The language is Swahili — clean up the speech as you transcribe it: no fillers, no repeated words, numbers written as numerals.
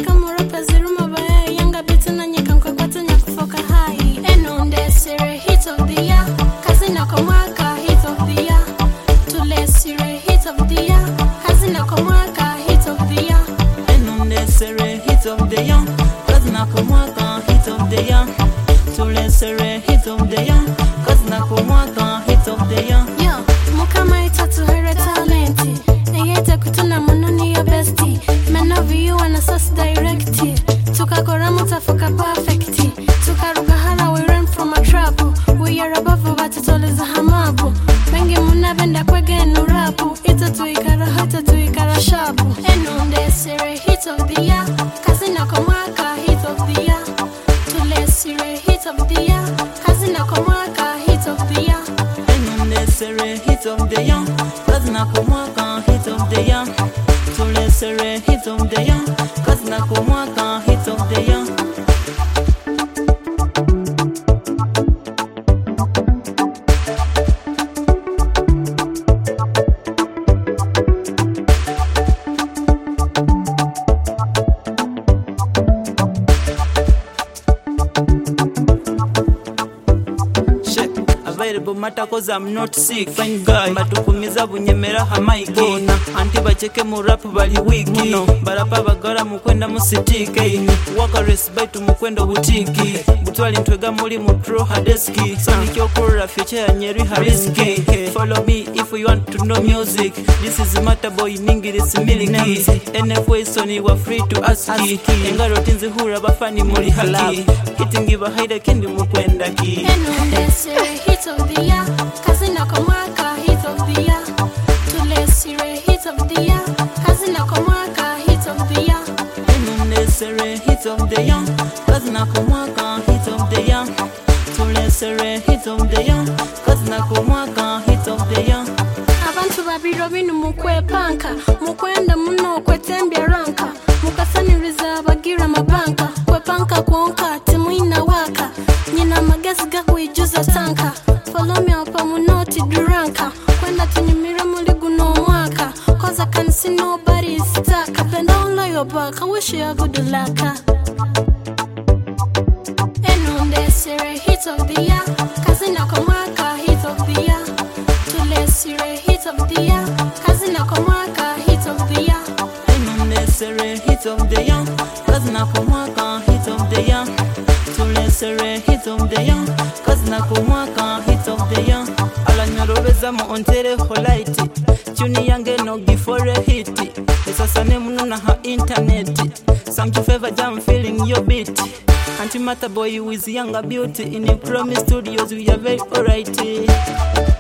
Nyaka murapa ziruma baya Yanga bitu na nyika mkakwata nyakufoka hai Enonde sire hit of the year Kazina kumwaka hit of the year Tule sire hit of the year Kazina kumwaka hit of the year Enonde sire hit of the year Kazina kumwaka hit of the year Tule sire hit of the year Kazina kumwaka hit of the year Yo, mukama itatu hera talenti Eyete kutuna munoni ya besti Men of you and a sus directi Tukakora mutafuka perfecti Tukaruka hala we ran from a trap We are above but it all is a hamabu Mengi munabenda kwege nurapu Ita tuikara hata tuikara shabu Enonde sire hit of the year Kazina kumwaka hit of the year Tule sire hit of the year Kazina kumwaka hit of the year Enonde sire hit of the year Kazina kumwaka hit of the year Tule sire hit of the year Kazina kumwaka hit of the year Available matter cause I'm not sick Fine guy Matukumiza bunyemera hamaiki Anti bacheke mu rap bali wiki Barapa bagara mukwenda musitike Waka respect mukwenda butiki Butwali ntwega muli mutro hadeski Sonic yokura future ya nyeri hariski Follow me if you want to know music This is matter boy ningirisi miliki NFA Sony wa free to ask Engaro tinzi hura bafani muli haki Kitingi bahaida kendi mukwenda ki Enonde sire hit of the year Kazina kumwaka hit of the year Tule sire hit of the year Kazina kumwaka hit of the year Enonde sire hit of the year Kazina kumwaka hit of the year Tule sire hit of the year Kazina kumwaka hit of the year Abantu babiro binu mukwepanka Mukwenda muno kwetembya ranka Mukasaniriza abagira mabanka Kwepanka kuonka timuina waka Nyina magezi gakuijuza tanka Follow me up munoti duranka Kwenda tunyumira muligu no mwaka Cause I can see nobody is stuck Up and down like your back I wish you a good luck Enonde sire hit of the year Kazina kumwaka hit of the year Tule sire hit of the year Kazina kumwaka hit of the year Enonde sire hit of the year Kazina kumwaka hit of the year Tule sire hit of the year Kazina kumwaka hit of the year Ala nyarobeza mu ontere holaiti Tuni yange no gifore hiti Esasane mununa ha internet Some to favor jam feeling your beat Anti matter boy with younger beauty In the Promise Studios we are very alright